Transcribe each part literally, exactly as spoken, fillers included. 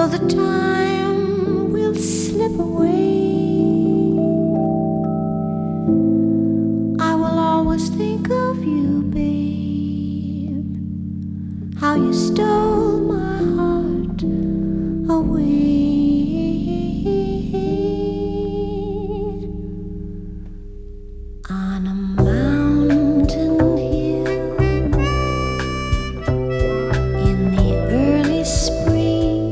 though the time will slip away, I will always think of you, babe. How you stole my heart away. On a mountain hill in the early spring,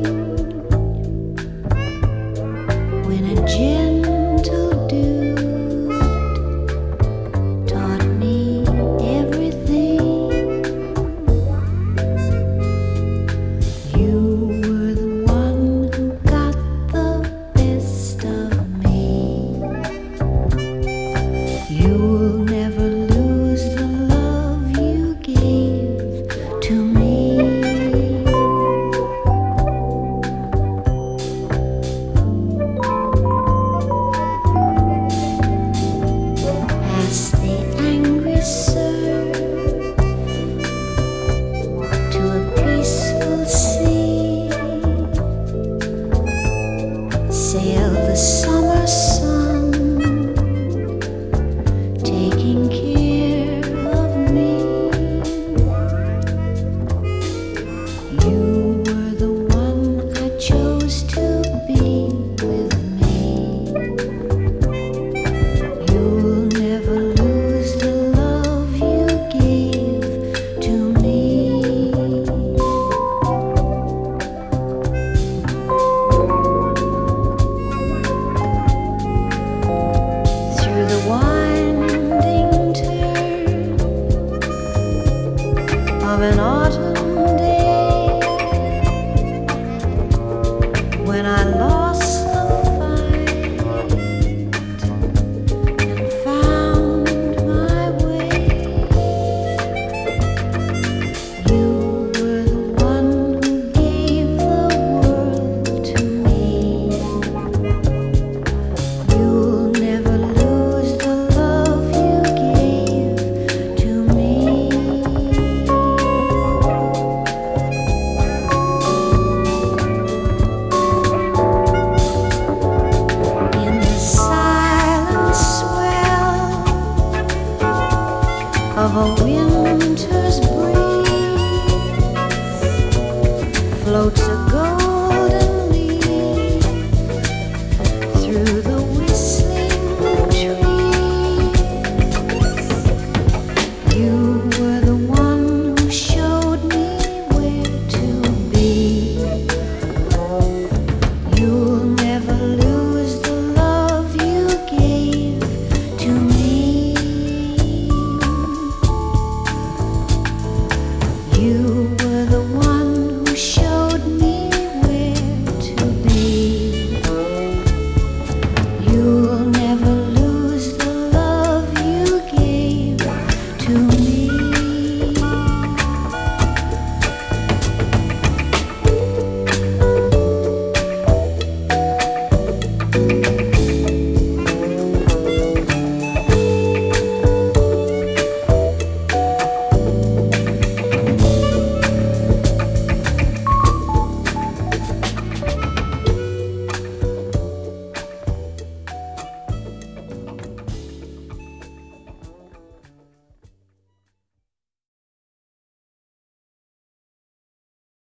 when a gentle dude taught me everything, you were the one who got the best of me. You'll never lose the love you gave to me. Past the angry surf to a peaceful sea, sail the summer sun, taking care of me. You were the one I chose to be with me. You'll never lose the love you gave to me. Through the winding turn of an autumn day, when I lost the fight and found my way, you were the one who gave the world to me. You'll never lose the love you gave to me. In the silent swell of a